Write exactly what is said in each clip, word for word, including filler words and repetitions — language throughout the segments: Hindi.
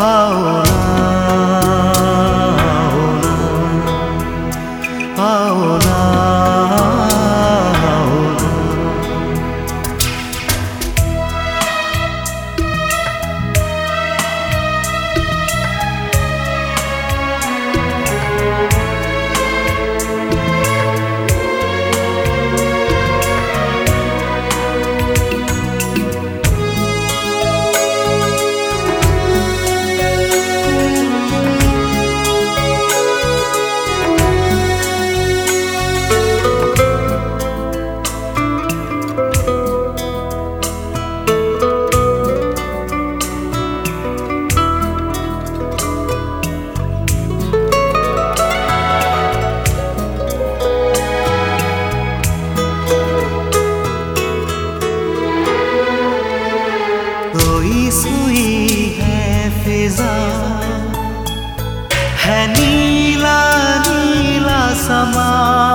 आओ ना, आओ ना, आओ ना। कोई सुई है फिजा, है नीला नीला समा,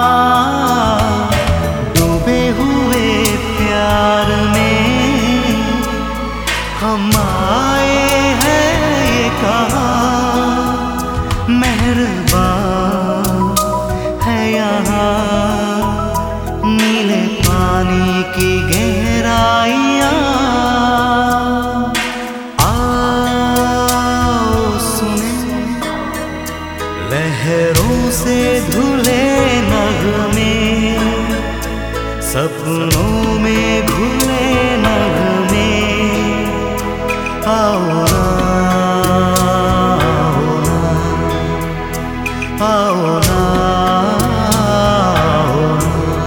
डूबे हुए प्यार में हम आए हैं ये कहाँ। मेहरबान है यहाँ नीले पानी की गहराइयाँ। लहरों से धुले नगमे, सपनों में घुले नगमे। आओ ना, आओ ना, आओ ना।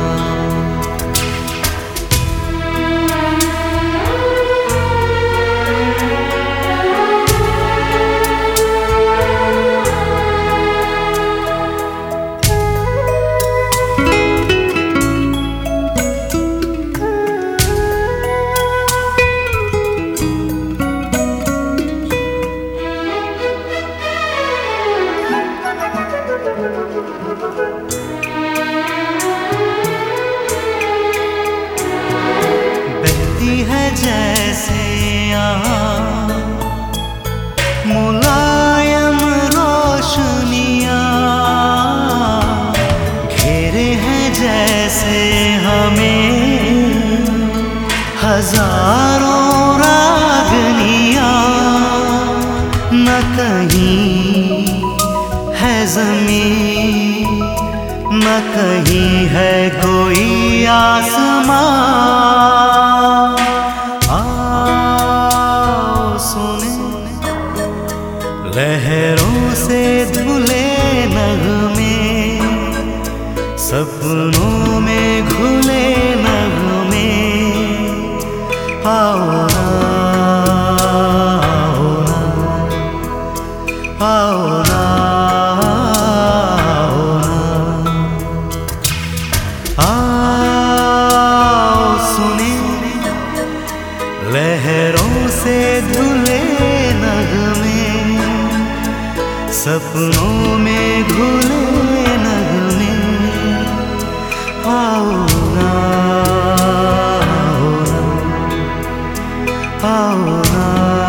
बहती है जैसे यहाँ मुलायम रोशनियाँ, घेरे हैं जैसे हमें हजारों रागनियाँ। न कहीं है ज़मीं, न कहीं है कोई आसमां। आओ सुने लहरों से धुले नगमे, सपनों में घुले नगमे। आओ ना, आओ ना, आओ ना, आओ सुने लहरों से धुले नगमे, सपनों में घुले नगमे। आओ ना, आओ ना, आओ ना।